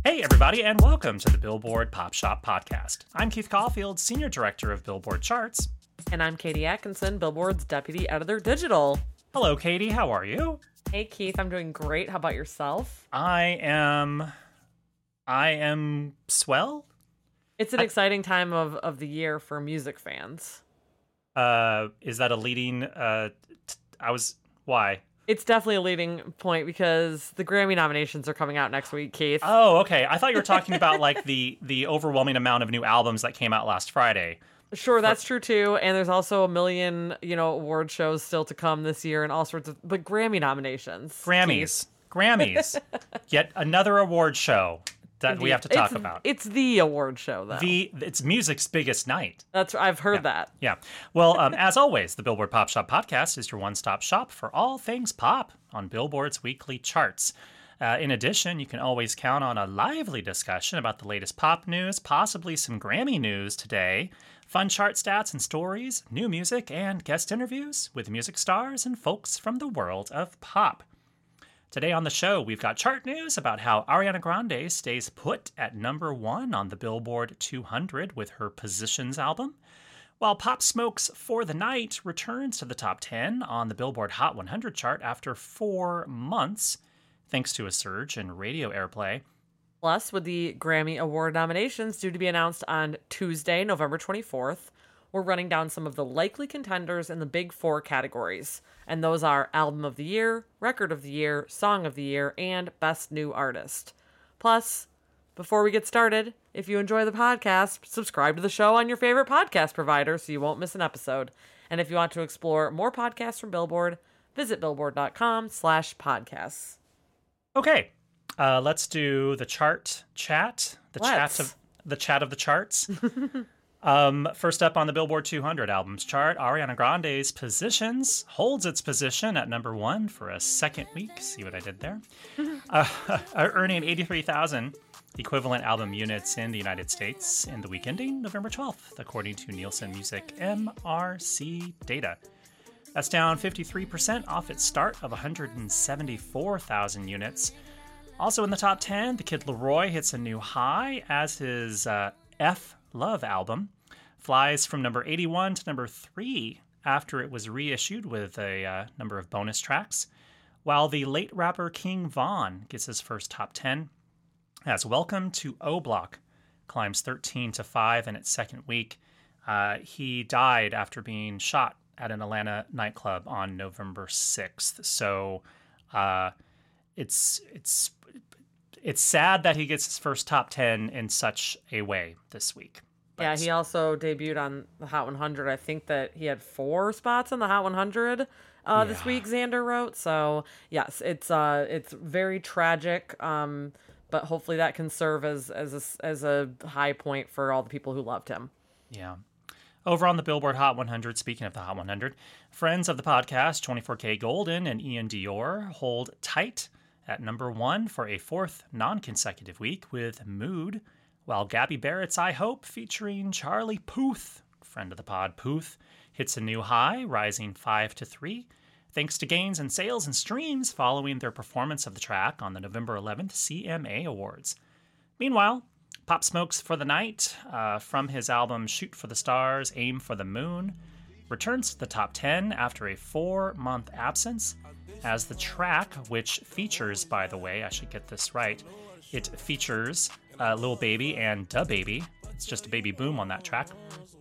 Hey, everybody, and welcome to the Billboard Pop Shop Podcast. I'm Keith Caulfield, Senior Director of Billboard Charts. And I'm Katie Atkinson, Billboard's Deputy Editor Digital. Hello, Katie. How are you? Hey, Keith. I'm doing great. How about yourself? I am swell. It's an exciting time of the year for music fans. Is that a leading, why? It's definitely a leading point because the Grammy nominations are coming out next week, Keith. Oh, okay. I thought you were talking about like the overwhelming amount of new albums that came out last Friday. Sure, that's true too. And there's also a million, award shows still to come this year and all sorts of, but Grammy nominations. Grammys. Yet another award show that we have to talk about. It's the award show, though. It's music's biggest night. I've heard that. Yeah. Well, as always, the Billboard Pop Shop Podcast is your one-stop shop for all things pop on Billboard's weekly charts. In addition, you can always count on a lively discussion about the latest pop news, possibly some Grammy news today, fun chart stats and stories, new music, and guest interviews with music stars and folks from the world of pop. Today on the show, we've got chart news about how Ariana Grande stays put at number 1 on the Billboard 200 with her Positions album, while Pop Smoke's For the Night returns to the top 10 on the Billboard Hot 100 chart after 4 months, thanks to a surge in radio airplay. Plus, with the Grammy Award nominations due to be announced on Tuesday, November 24th, we're running down some of the likely contenders in the Big Four categories. And those are Album of the Year, Record of the Year, Song of the Year, and Best New Artist. Plus, before we get started, if you enjoy the podcast, subscribe to the show on your favorite podcast provider so you won't miss an episode. And if you want to explore more podcasts from Billboard, visit billboard.com/podcasts. Okay, let's do the chart chat. The chat of the charts. First up on the Billboard 200 albums chart, Ariana Grande's Positions holds its position at number 1 for a second week. See what I did there? Earning 83,000 equivalent album units in the United States in the week ending November 12th, according to Nielsen Music MRC data. That's down 53% off its start of 174,000 units. Also in the top 10, The Kid Laroi hits a new high as his F Love album flies from number 81 to number 3 after it was reissued with a number of bonus tracks, while the late rapper King Von gets his first top 10 as Welcome to O Block climbs 13 to 5 in its second week. He died after being shot at an Atlanta nightclub on November 6th. So it's sad that he gets his first top 10 in such a way this week. But yeah, he also debuted on the Hot 100. I think that he had 4 spots on the Hot 100 this week, Xander wrote. So, yes, it's very tragic, but hopefully that can serve as a high point for all the people who loved him. Yeah. Over on the Billboard Hot 100, speaking of the Hot 100, friends of the podcast, 24kGoldn and Ian Dior, hold tight at number 1 for a 4th non-consecutive week with Mood, while Gabby Barrett's I Hope, featuring Charlie Puth, friend of the pod Puth, hits a new high, rising 5 to 3, thanks to gains in sales and streams following their performance of the track on the November 11th CMA Awards. Meanwhile, Pop Smoke's For the Night, from his album Shoot for the Stars, Aim for the Moon, returns to the top 10 after a 4-month absence, as the track, which features, by the way, I should get this right, it features Lil Baby and DaBaby. It's just a baby boom on that track.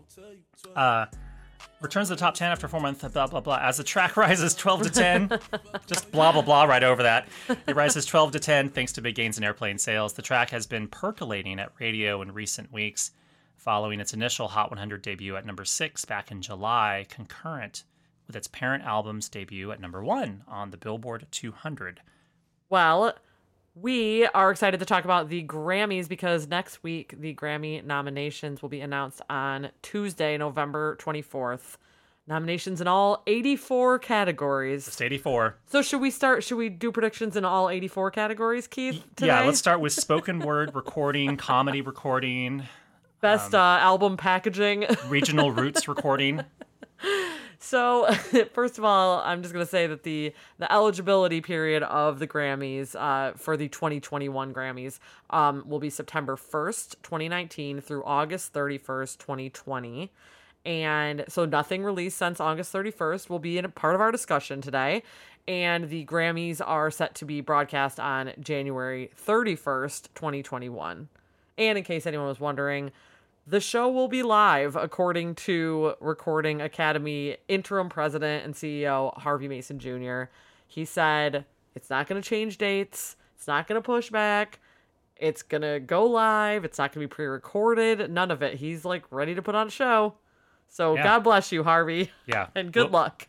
Returns to the top 10 after 4 months, blah, blah, blah. As the track rises 12 to 10, just blah, blah, blah right over that. It rises 12 to 10 thanks to big gains in airplane sales. The track has been percolating at radio in recent weeks, following its initial Hot 100 debut at number 6 back in July, concurrent with its parent album's debut at number 1 on the Billboard 200. Well, we are excited to talk about the Grammys because next week the Grammy nominations will be announced on Tuesday, November 24th. Nominations in all 84 categories. Just 84. So should we do predictions in all 84 categories, Keith, today? Yeah, let's start with spoken word recording, comedy recording. Best album packaging. Regional roots recording. So, first of all, I'm just going to say that the eligibility period of the Grammys for the 2021 Grammys will be September 1st, 2019 through August 31st, 2020. And so nothing released since August 31st will be a part of our discussion today. And the Grammys are set to be broadcast on January 31st, 2021. And in case anyone was wondering, the show will be live, according to Recording Academy interim president and CEO Harvey Mason Jr. He said it's not going to change dates. It's not going to push back. It's going to go live. It's not going to be pre-recorded. None of it. He's like ready to put on a show. So God bless you, Harvey. Yeah. And good luck.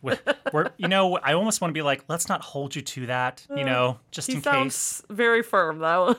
I almost want to be like, let's not hold you to that, just in case. He sounds very firm, though.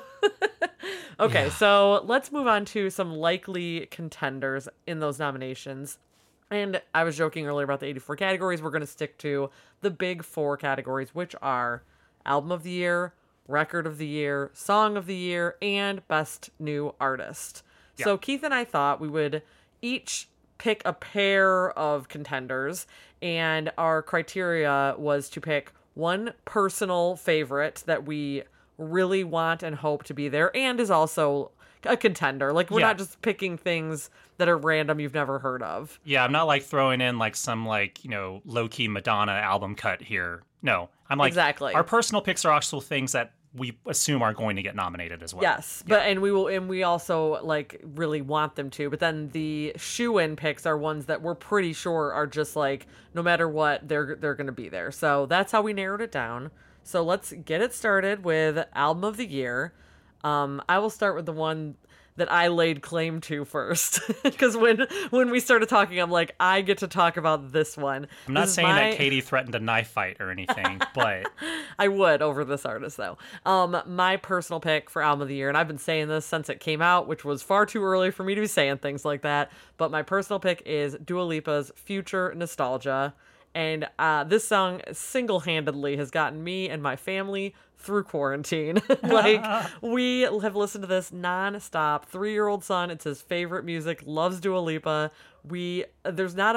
Okay, so let's move on to some likely contenders in those nominations. And I was joking earlier about the 84 categories. We're going to stick to the big 4 categories, which are Album of the Year, Record of the Year, Song of the Year, and Best New Artist. Yeah. So Keith and I thought we would each pick a pair of contenders, and our criteria was to pick one personal favorite that we really want and hope to be there and is also a contender. Like, we're not just picking things that are random you've never heard of. Yeah, I'm not like throwing in like some low-key Madonna album cut here. No, I'm like, exactly. Our personal picks are actual things that we assume are going to get nominated as well. Yes, but we also like really want them to. But then the shoe-in picks are ones that we're pretty sure are just like no matter what they're going to be there. So that's how we narrowed it down. So let's get it started with Album of the Year. I will start with the one that I laid claim to first, because when we started talking, I'm like, I get to talk about this one. I'm not saying that Katie threatened a knife fight or anything, but I would over this artist though. My personal pick for Album of the Year, and I've been saying this since it came out, which was far too early for me to be saying things like that, but my personal pick is Dua Lipa's Future Nostalgia. And this song single-handedly has gotten me and my family through quarantine. Like, we have listened to this nonstop. 3-year-old son, it's his favorite music, loves Dua Lipa. There's not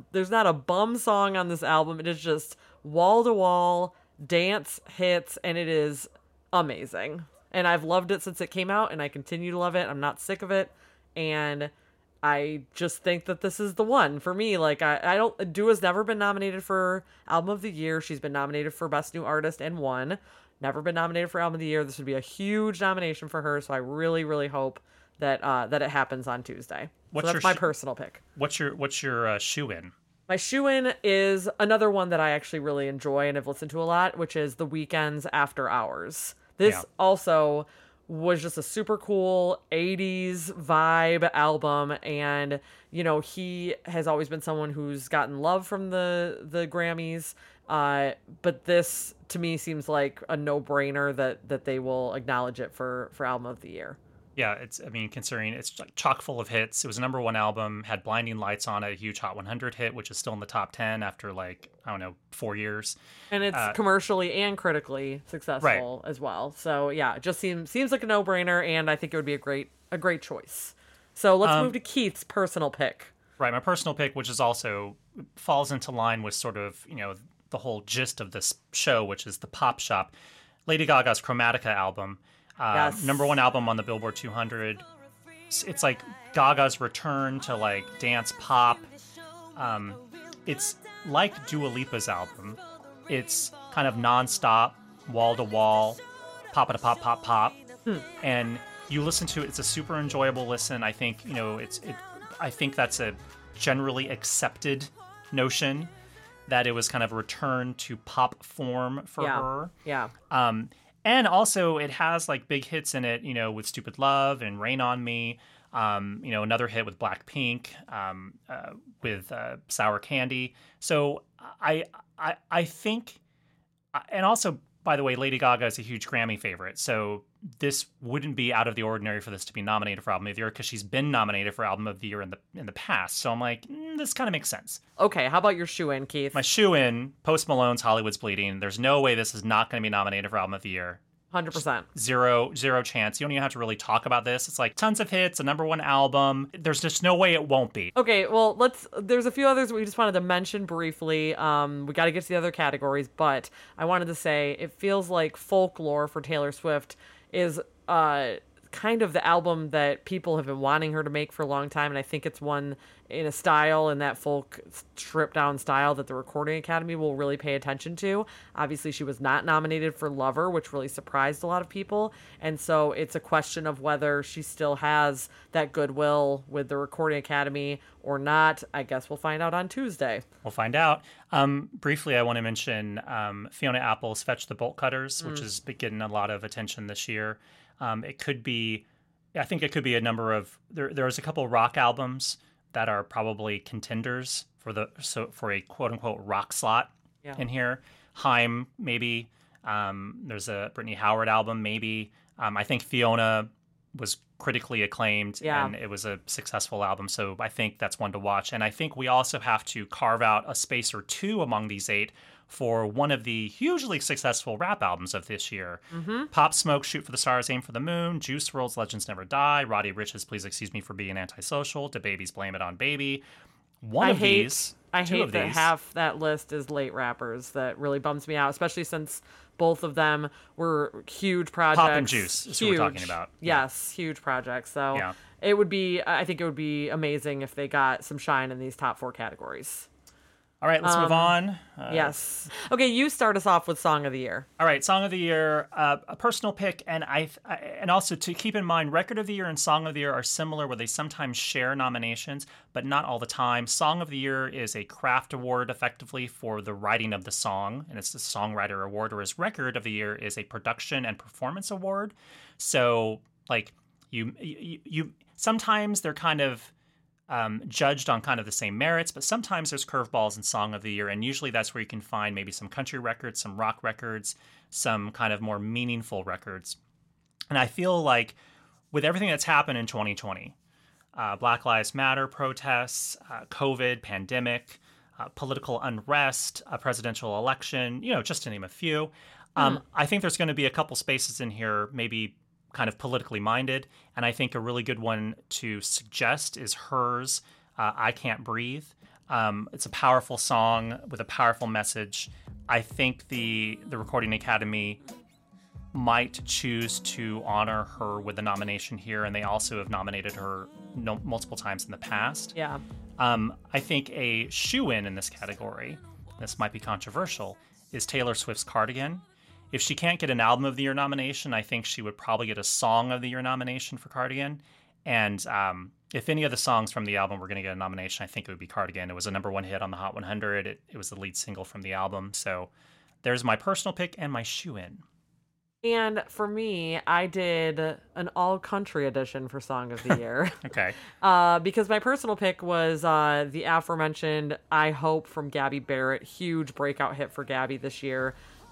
a bum song on this album. It is just wall-to-wall dance hits, and it is amazing. And I've loved it since it came out, and I continue to love it. I'm not sick of it. And I just think that this is the one for me. Like, Dua's never been nominated for Album of the Year. She's been nominated for Best New Artist and won. Never been nominated for Album of the Year. This would be a huge nomination for her. So I really, really hope that it happens on Tuesday. So that's my personal pick. What's your shoe-in? My shoe-in is another one that I actually really enjoy and have listened to a lot, which is The Weeknd's After Hours. This also was just a super cool 80s vibe album, and he has always been someone who's gotten love from the Grammys, but this to me seems like a no-brainer that they will acknowledge it for Album of the Year. Yeah, considering it's like chock full of hits. It was a #1 album, had Blinding Lights on it, a huge Hot 100 hit, which is still in the top 10 after 4 years. And it's commercially and critically successful as well. So yeah, it just seems like a no-brainer, and I think it would be a great choice. So let's move to Keith's personal pick. Right, my personal pick, which is also falls into line with sort of, the whole gist of this show, which is the pop shop. Lady Gaga's Chromatica album. Yes. #1 album on the Billboard 200. It's like Gaga's return to dance pop. It's like Dua Lipa's album. It's kind of nonstop, wall to wall, pop it pop pop pop, and you listen to it. It's a super enjoyable listen. I think I think that's a generally accepted notion that it was kind of a return to pop form for her. Yeah. And also, it has big hits in it, with "Stupid Love" and "Rain on Me." Another hit with Blackpink, with "Sour Candy." So I think, and also, by the way, Lady Gaga is a huge Grammy favorite. So this wouldn't be out of the ordinary for this to be nominated for Album of the Year, because she's been nominated for Album of the Year in the past. So I'm like, this kind of makes sense. Okay, how about your shoe-in, Keith? My shoe-in, Post Malone's "Hollywood's Bleeding." There's no way this is not going to be nominated for Album of the Year. 100%. Zero chance. You don't even have to really talk about this. It's like tons of hits, a #1 album. There's just no way it won't be. Okay, well, there's a few others we just wanted to mention briefly. We got to get to the other categories, but I wanted to say it feels like Folklore for Taylor Swift is kind of the album that people have been wanting her to make for a long time, and I think it's one in a style, in that folk stripped down style that the Recording Academy will really pay attention to. Obviously, she was not nominated for Lover, which really surprised a lot of people, and so it's a question of whether she still has that goodwill with the Recording Academy or not. I guess we'll find out on Tuesday. We'll find out. Briefly, I want to mention Fiona Apple's Fetch the Bolt Cutters, which has been getting a lot of attention this year. It could be, I think it could be a number of, there's a couple rock albums that are probably contenders for a quote unquote rock slot in here. Haim, maybe. There's a Brittany Howard album, maybe. I think Fiona was critically acclaimed and it was a successful album. So I think that's one to watch. And I think we also have to carve out a space or two among these 8 for one of the hugely successful rap albums of this year. Pop Smoke, Shoot for the Stars, Aim for the Moon, Juice WRLD's Legends Never Die, Roddy Ricch's Please Excuse Me for Being Antisocial, DaBaby's Blame It on Baby. I hate that half that list is late rappers. That really bums me out, especially since both of them were huge projects. Pop and Juice is who we're talking about. Yes, huge projects. So I think it would be amazing if they got some shine in these top 4 categories. All right, let's move on. Yes. Okay, you start us off with Song of the Year. All right, Song of the Year, a personal pick, and and also to keep in mind, Record of the Year and Song of the Year are similar, where they sometimes share nominations, but not all the time. Song of the Year is a craft award, effectively, for the writing of the song, and it's the Songwriter Award, whereas Record of the Year is a production and performance award. So, like, you sometimes they're kind of judged on kind of the same merits, but sometimes there's curveballs in Song of the Year, and usually that's where you can find maybe some country records, some rock records, some kind of more meaningful records. And I feel like with everything that's happened in 2020, Black Lives Matter protests, COVID, pandemic, political unrest, a presidential election, just to name a few, I think there's going to be a couple spaces in here, maybe kind of politically minded, and I think a really good one to suggest is hers, I Can't Breathe. It's a powerful song with a powerful message. I think the Recording Academy might choose to honor her with a nomination here, and they also have nominated her multiple times in the past. Yeah. I think a shoo-in in this category, this might be controversial, is Taylor Swift's Cardigan. If she can't get an Album of the Year nomination, I think she would probably get a Song of the Year nomination for Cardigan. And if any of the songs from the album were going to get a nomination, I think it would be Cardigan. It was a #1 hit on the Hot 100. It was the lead single from the album. So there's my personal pick and my shoe-in. And for me, I did an all-country edition for Song of the Year. Okay. Because my personal pick was the aforementioned I Hope from Gabby Barrett. Huge breakout hit for Gabby this year.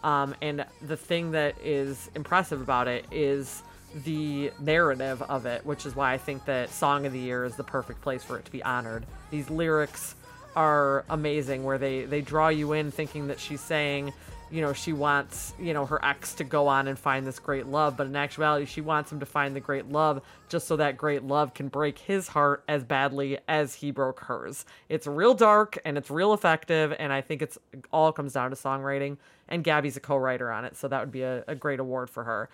And the thing that is impressive about it is the narrative of it, which is why I think that Song of the Year is the perfect place for it to be honored. These lyrics are amazing, where they draw you in thinking that she's saying, she wants, her ex to go on and find this great love, but in actuality, she wants him to find the great love just so that great love can break his heart as badly as he broke hers. It's real dark and it's real effective, and I think it's all comes down to songwriting, and Gabby's a co-writer on it, so that would be a great award for her.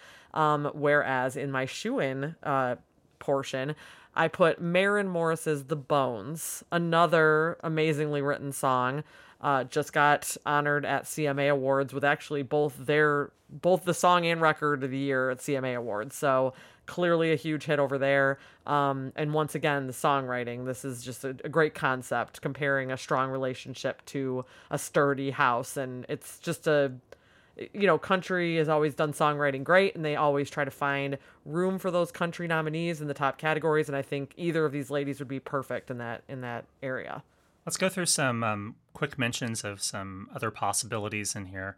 Whereas in my shoe-in portion, I put Maren Morris's The Bones, another amazingly written song. Just got honored at CMA Awards with actually both the song and record of the year at CMA Awards. So clearly a huge hit over there. And once again, the songwriting, this is just a great concept, comparing a strong relationship to a sturdy house. And it's just country has always done songwriting great, and they always try to find room for those country nominees in the top categories. And I think either of these ladies would be perfect in that area. Let's go through some quick mentions of some other possibilities in here.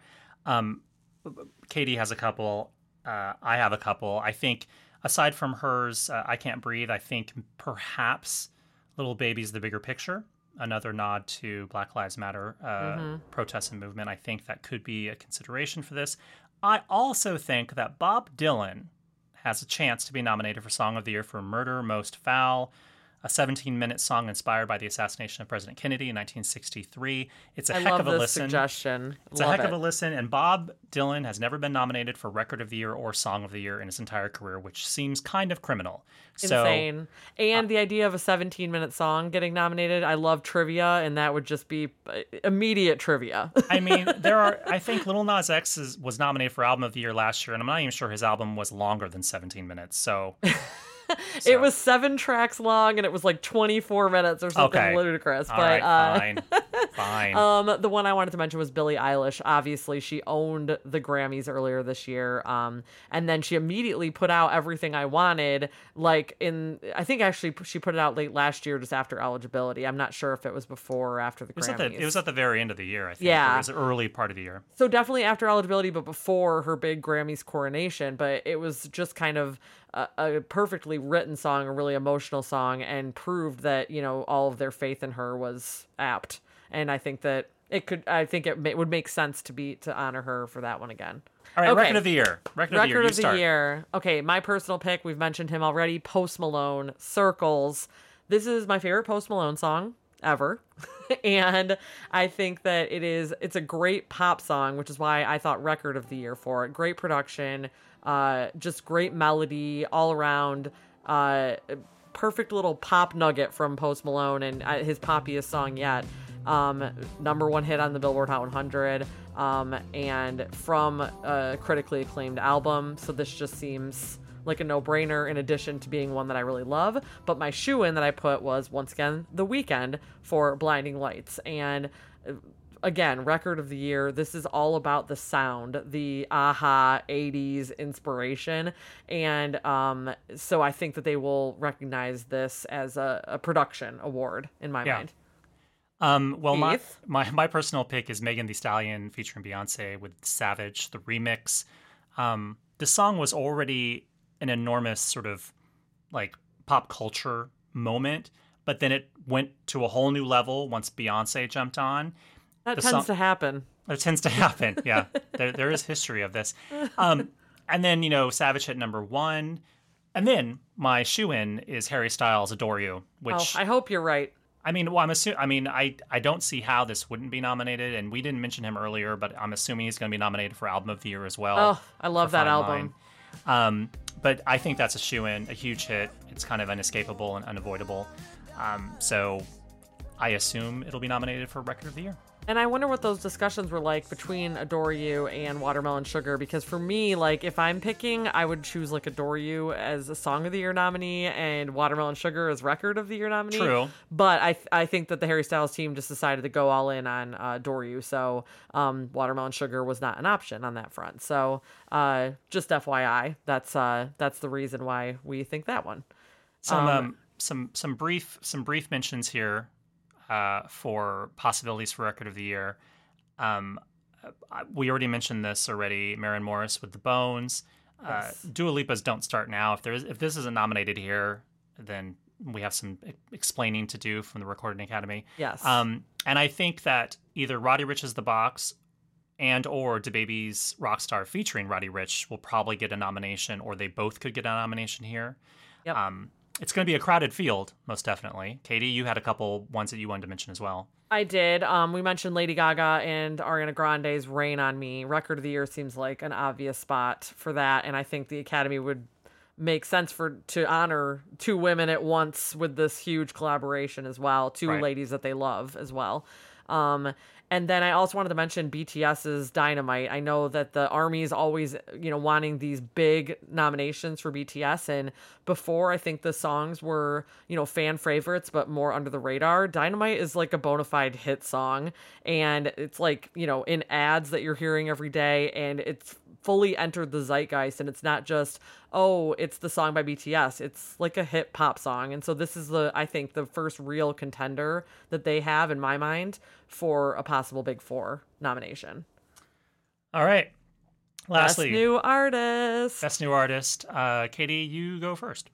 Katie has a couple. I have a couple. I think aside from hers, I Can't Breathe, I think perhaps Little Baby's The Bigger Picture, another nod to Black Lives Matter protests and movement. I think that could be a consideration for this. I also think that Bob Dylan has a chance to be nominated for Song of the Year for Murder Most Foul, a 17-minute song inspired by the assassination of President Kennedy in 1963. It's a heck of a listen. Suggestion. It's a heck of a listen, and Bob Dylan has never been nominated for Record of the Year or Song of the Year in his entire career, which seems kind of criminal. Insane. And the idea of a 17-minute song getting nominated, I love trivia, and that would just be immediate trivia. I mean, I think Lil Nas X was nominated for Album of the Year last year, and I'm not even sure his album was longer than 17 minutes, so... It was 7 tracks long, and it was like 24 minutes or something ludicrous. All right, fine. The one I wanted to mention was Billie Eilish. Obviously, she owned the Grammys earlier this year, and then she immediately put out Everything I Wanted. I think actually she put it out late last year, just after eligibility. I'm not sure if it was before or after the Grammys. It was at the very end of the year, I think. Yeah, it was the early part of the year. So definitely after eligibility, but before her big Grammys coronation. But it was just kind of a perfectly written song, a really emotional song, and proved that, all of their faith in her was apt. And I think that it would make sense to honor her for that one again. All right, okay. Record of the Year. Record of the Year. Okay, my personal pick, we've mentioned him already, Post Malone, Circles. This is my favorite Post Malone song ever. And I think that it's a great pop song, which is why I thought Record of the Year for it. Great production, just great melody all around, perfect little pop nugget from Post Malone, and his poppiest song yet. Number 1 hit on the Billboard Hot 100, and from a critically acclaimed album. So this just seems like a no-brainer, in addition to being one that I really love. But my shoe-in that I put was, once again, The Weeknd for Blinding Lights. And again, Record of the Year, this is all about the sound, the aha 80s inspiration. And so I think that they will recognize this as a production award in my mind. Well, my personal pick is Megan Thee Stallion featuring Beyonce with Savage, the remix. The song was already an enormous sort of like pop culture moment, but then it went to a whole new level once Beyonce jumped on. That tends to happen. It tends to happen, yeah. There is history of this. And then, Savage hit number 1. And then my shoe-in is Harry Styles' Adore You, which... I hope you're right. I mean, I don't see how this wouldn't be nominated, and we didn't mention him earlier, but I'm assuming he's going to be nominated for Album of the Year as well. Oh, I love that album. But I think that's a shoe-in, a huge hit. It's kind of inescapable and unavoidable. So I assume it'll be nominated for Record of the Year. And I wonder what those discussions were like between Adore You and Watermelon Sugar, because for me, like, if I'm picking, I would choose, like, Adore You as a Song of the Year nominee and Watermelon Sugar as Record of the Year nominee. True. But I think that the Harry Styles team just decided to go all in on Adore You, so Watermelon Sugar was not an option on that front. So just FYI, that's the reason why we think that one. Some brief mentions here. For possibilities for Record of the Year. We already mentioned this already. Maren Morris with The Bones. Yes. Dua Lipa's Don't Start Now. If this isn't nominated here, then we have some explaining to do from the Recording Academy. Yes. And I think that either Roddy Ricch's The Box and or DaBaby's Rockstar featuring Roddy Ricch will probably get a nomination, or they both could get a nomination here. Yep. It's going to be a crowded field, most definitely. Katie, you had a couple ones that you wanted to mention as well. I did. We mentioned Lady Gaga and Ariana Grande's Rain on Me. Record of the Year seems like an obvious spot for that, and I think the Academy would make sense to honor 2 women at once with this huge collaboration as well. 2 ladies that they love as well. And then I also wanted to mention BTS's Dynamite. I know that the ARMY is always, wanting these big nominations for BTS. And before, I think the songs were, fan favorites, but more under the radar. Dynamite is like a bona fide hit song. And it's like, in ads that you're hearing every day. And it's fully entered the zeitgeist, and it's not just, it's the song by BTS. It's like a hit pop song. And so this is I think the first real contender that they have in my mind for a possible Big Four nomination. All right. Lastly, Best New Artist. Best New Artist. Katie, you go first.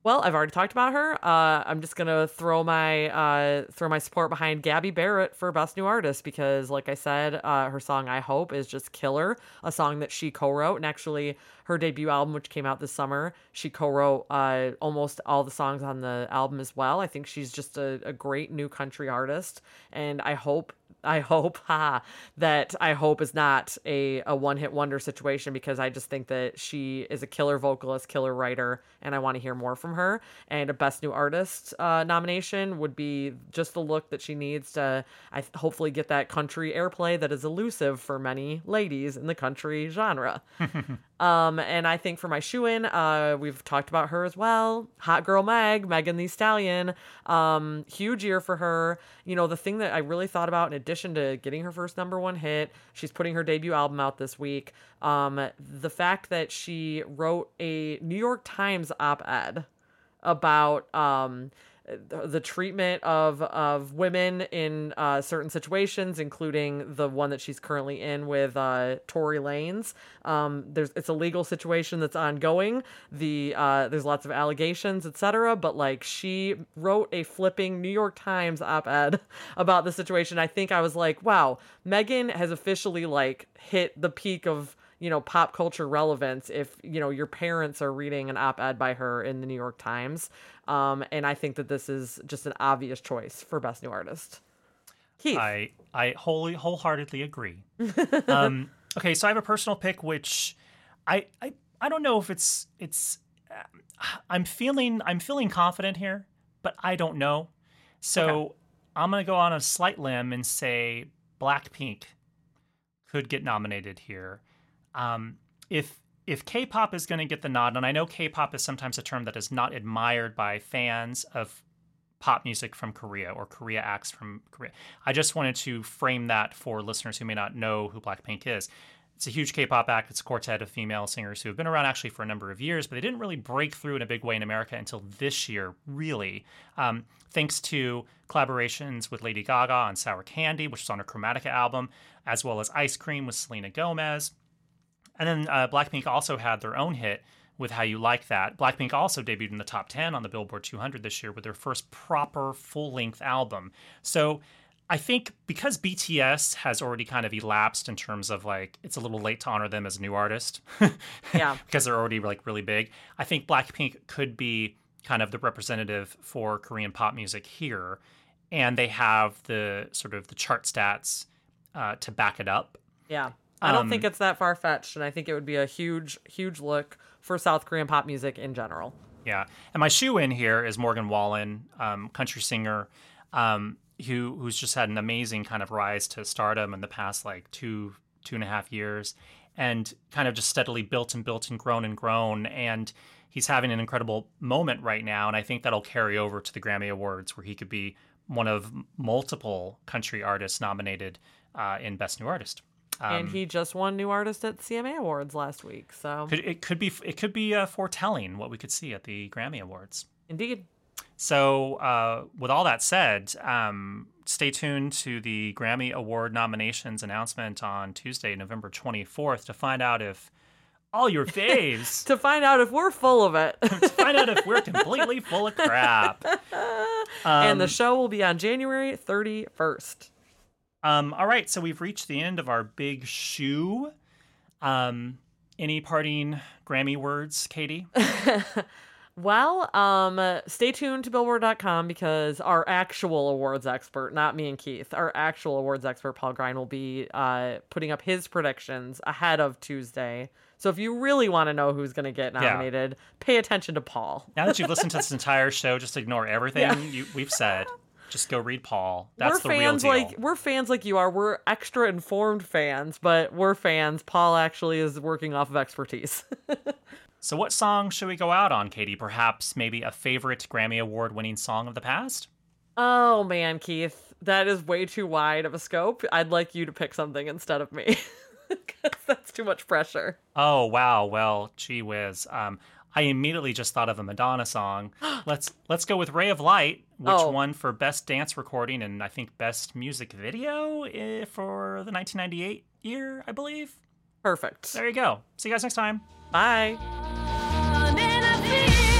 Well, I've already talked about her. I'm just gonna throw my support behind Gabby Barrett for Best New Artist because, like I said, her song "I Hope" is just killer. A song that she co-wrote, and actually, her debut album, which came out this summer, she co-wrote almost all the songs on the album as well. I think she's just a great new country artist, and I hope that "I Hope" is not a one-hit wonder situation because I just think that she is a killer vocalist, killer writer, and I want to hear more from her. And a Best New Artist nomination would be just the look that she needs to hopefully get that country airplay that is elusive for many ladies in the country genre. And I think for my shoe-in, we've talked about her as well. Hot Girl Megan Thee Stallion. Huge year for her. You know, the thing that I really thought about in addition to getting her first #1 hit, she's putting her debut album out this week. The fact that she wrote a New York Times op-ed about the treatment of women in certain situations, including the one that she's currently in with Tory Lanez. It's a legal situation that's ongoing. There's lots of allegations, etc. But like she wrote a flipping New York Times op-ed about the situation. I think I was like, wow, Megan has officially like hit the peak of pop culture relevance if, your parents are reading an op-ed by her in the New York Times. And I think that this is just an obvious choice for Best New Artist. Keith. I wholeheartedly agree. Okay, so I have a personal pick, which I don't know if it's I'm feeling confident here, but I don't know. So okay. I'm going to go on a slight limb and say Blackpink could get nominated here. If K-pop is going to get the nod, and I know K-pop is sometimes a term that is not admired by fans of pop music from Korea or Korea acts from Korea. I just wanted to frame that for listeners who may not know who Blackpink is. It's a huge K-pop act. It's a quartet of female singers who have been around actually for a number of years, but they didn't really break through in a big way in America until this year, really, thanks to collaborations with Lady Gaga on Sour Candy, which was on her Chromatica album, as well as Ice Cream with Selena Gomez. And then Blackpink also had their own hit with How You Like That. Blackpink also debuted in the top 10 on the Billboard 200 this year with their first proper full-length album. So I think because BTS has already kind of elapsed in terms of like, it's a little late to honor them as a new artist. Yeah. Because they're already like really big. I think Blackpink could be kind of the representative for Korean pop music here. And they have the sort of the chart stats to back it up. Yeah. I don't think it's that far-fetched, and I think it would be a huge, huge look for South Korean pop music in general. Yeah. And my shoe-in here is Morgan Wallen, country singer, who's just had an amazing kind of rise to stardom in the past, like two and a half years, and kind of just steadily built and grown. And he's having an incredible moment right now, and I think that'll carry over to the Grammy Awards, where he could be one of multiple country artists nominated in Best New Artist. And he just won New Artist at CMA Awards last week, so it could be foretelling what we could see at the Grammy Awards. Indeed. So, with all that said, stay tuned to the Grammy Award nominations announcement on Tuesday, November 24th, to find out if all your faves to find out if we're full of it, to find out if we're completely full of crap. And the show will be on January 31st. All right, so we've reached the end of our big shoe. Any parting Grammy words, Katie? Well, stay tuned to Billboard.com because our actual awards expert, not me and Keith, our actual awards expert, Paul Grine, will be putting up his predictions ahead of Tuesday. So if you really want to know who's going to get nominated, pay attention to Paul. Now that you've listened to this entire show, just ignore everything we've said. Just go read Paul. That's the real deal. We're fans like you are. We're extra informed fans, but we're fans. Paul actually is working off of expertise. So what song should we go out on, Katie? Perhaps maybe a favorite Grammy Award-winning song of the past? Oh, man, Keith. That is way too wide of a scope. I'd like you to pick something instead of me. Because that's too much pressure. Oh, wow. Well, gee whiz. I immediately just thought of a Madonna song. Let's go with Ray of Light, which won for Best Dance Recording and I think Best Music Video for the 1998 year, I believe. Perfect. There you go. See you guys next time. Bye.